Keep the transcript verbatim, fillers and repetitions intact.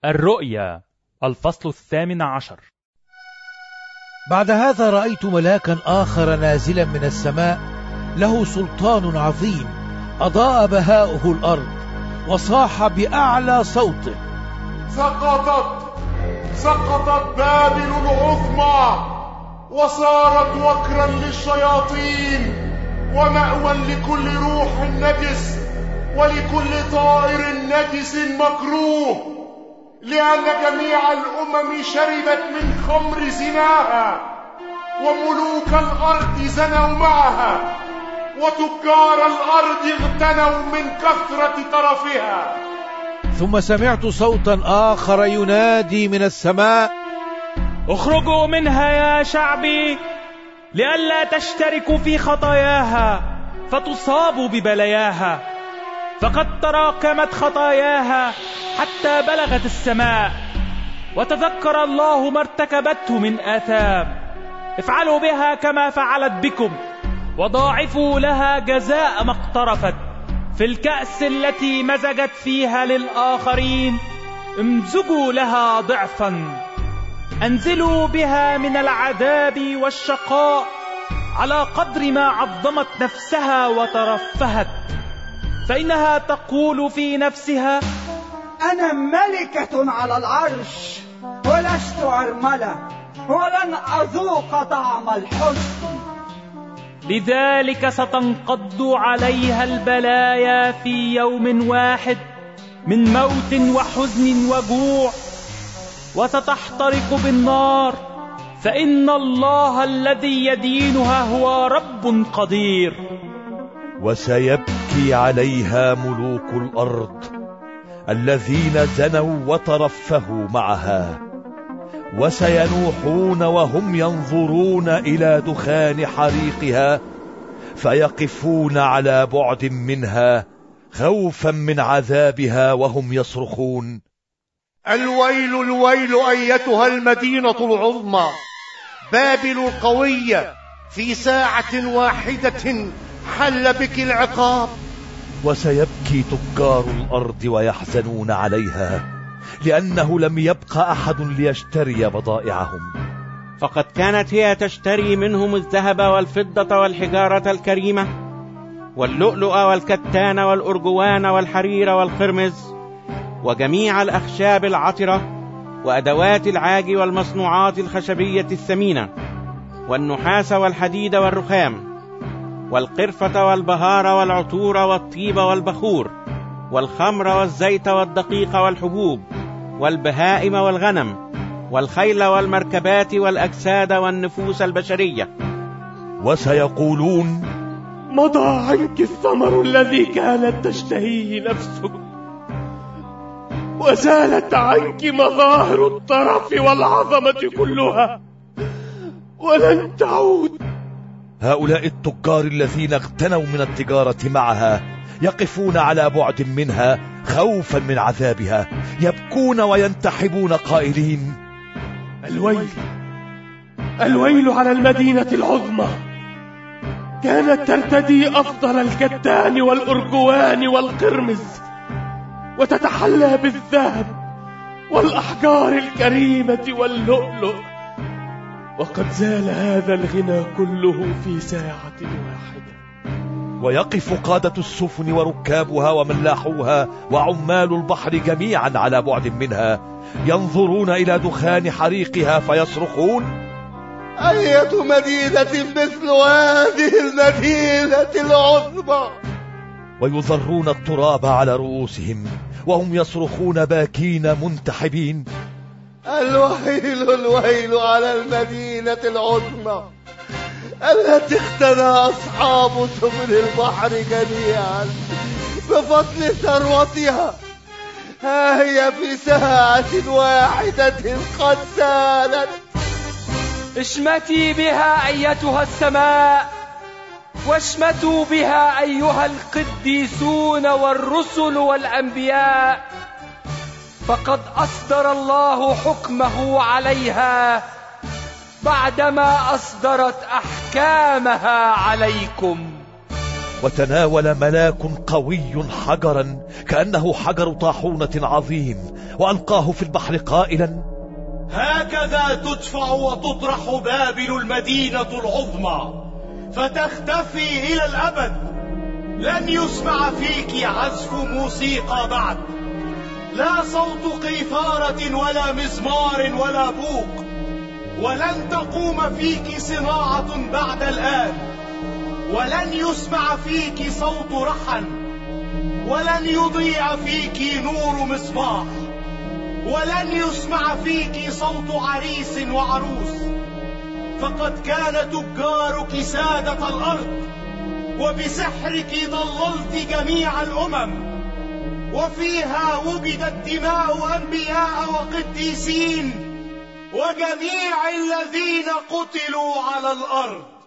الرؤيا الفصل الثامن عشر. بعد هذا رأيت ملاكا آخر نازلا من السماء له سلطان عظيم أضاء بهاؤه الأرض وصاح بأعلى صوته: سقطت سقطت بابل العظمى وصارت وكرا للشياطين ومأوى لكل روح نجس ولكل طائر نجس مكروه، لأن جميع الأمم شربت من خمر زناها، وملوك الأرض زنوا معها، وتجار الأرض اغتنوا من كثرة طرفها. ثم سمعت صوتا آخر ينادي من السماء: اخرجوا منها يا شعبي، لئلا تشتركوا في خطاياها فتصابوا ببلاياها، فقد تراكمت خطاياها حتى بلغت السماء، وتذكر الله ما ارتكبته من آثام. افعلوا بها كما فعلت بكم، وضاعفوا لها جزاء ما اقترفت. في الكأس التي مزجت فيها للآخرين امزجوا لها ضعفا. انزلوا بها من العذاب والشقاء على قدر ما عظمت نفسها وترفهت، فإنها تقول في نفسها: أنا ملكة على العرش ولست أرملة، ولن أذوق طعم الحزن. لذلك ستنقض عليها البلايا في يوم واحد من موت وحزن وجوع، وستحترق بالنار، فإن الله الذي يدينها هو رب قدير. وسيبكي عليها ملوك الأرض الذين زنوا وترفهوا معها، وسينوحون وهم ينظرون إلى دخان حريقها، فيقفون على بعد منها خوفا من عذابها وهم يصرخون: الويل الويل أيتها المدينة العظمى، بابل القوية، في ساعة واحدة حل بك العقاب. وسيبكي تجار الأرض ويحزنون عليها، لأنه لم يبق أحد ليشتري بضائعهم. فقد كانت هي تشتري منهم الذهب والفضة والحجارة الكريمة واللؤلؤ والكتان والأرجوان والحرير والقرمز وجميع الأخشاب العطرة وأدوات العاج والمصنوعات الخشبية الثمينة والنحاس والحديد والرخام والقرفة والبهار والعطور والطيب والبخور والخمر والزيت والدقيق والحبوب والبهائم والغنم والخيل والمركبات والأجساد والنفوس البشرية. وسيقولون: مضى عنك الثمر الذي كانت تشتهيه نفسك، وزالت عنك مظاهر الطرف والعظمة كلها، ولن تعود. هؤلاء التجار الذين اغتنوا من التجارة معها يقفون على بعد منها خوفا من عذابها، يبكون وينتحبون قائلين: الويل الويل على المدينة العظمى، كانت ترتدي أفضل الكتان والأرجوان والقرمز، وتتحلى بالذهب والأحجار الكريمة واللؤلؤ، وقد زال هذا الغنى كله في ساعة واحدة. ويقف قادة السفن وركابها وملاحوها وعمال البحر جميعا على بعد منها، ينظرون إلى دخان حريقها فيصرخون: أية مدينة مثل هذه المدينة العظمى. ويذرون التراب على رؤوسهم وهم يصرخون باكين منتحبين: الويل الويل على المدينة العظمى التي اختنى أصحاب سفن البحر جميعا بفضل ثروتها، ها هي في ساعة واحدة قد زالت. اشمتي بها أيتها السماء، واشمتوا بها أيها القديسون والرسل والأنبياء، فقد أصدر الله حكمه عليها بعدما أصدرت أحكامها عليكم. وتناول ملاك قوي حجرا كأنه حجر طاحونة عظيم، وألقاه في البحر قائلا: هكذا تدفع وتطرح بابل المدينة العظمى فتختفي إلى الأبد. لن يسمع فيك عزف موسيقى بعد، لا صوت قيثارة ولا مزمار ولا بوق، ولن تقوم فيك صناعة بعد الآن، ولن يسمع فيك صوت رحن، ولن يضيع فيك نور مصباح، ولن يسمع فيك صوت عريس وعروس. فقد كان تجارك سادة الأرض، وبسحرك ضللت جميع الأمم، وفيها وجدت دماء أنبياء وقديسين وجميع الذين قتلوا على الأرض.